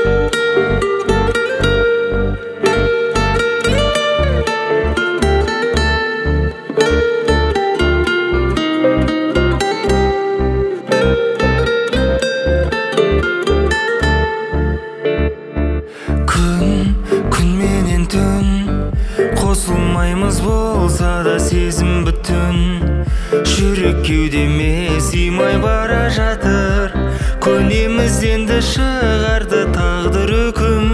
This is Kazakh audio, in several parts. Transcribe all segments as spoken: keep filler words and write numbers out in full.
Қосылмаймыз болса да сезім бүтін, жүрек кеудеме сыймай бара жатыр. Көнеміз енді шығарды тағдыр үкім.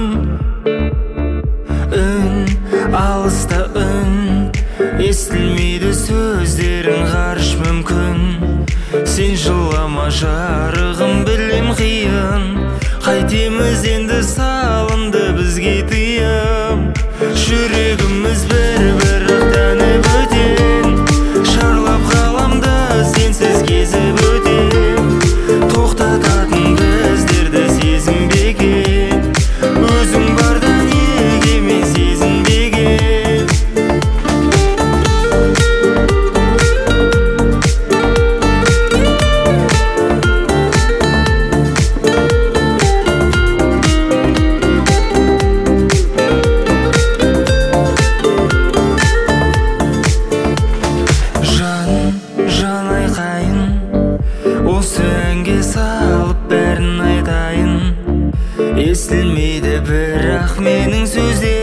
Үн, алыста үн, естілмейді сөздерің ғарыш мүмкін. Сен жылама жарығым, білем қиын, қайтеміз енді салынды бізге тыйым. Жүрегіміз бір-бір тәні бөтен, шарлап ғаламды сенсіз кезіп өтем. Тоқтататын біздерді сезінбеген, өзің барда неге мен сезінбеген. Осы әнге салып бәрін айтайын, естілмейді бірақ менің сөздерім.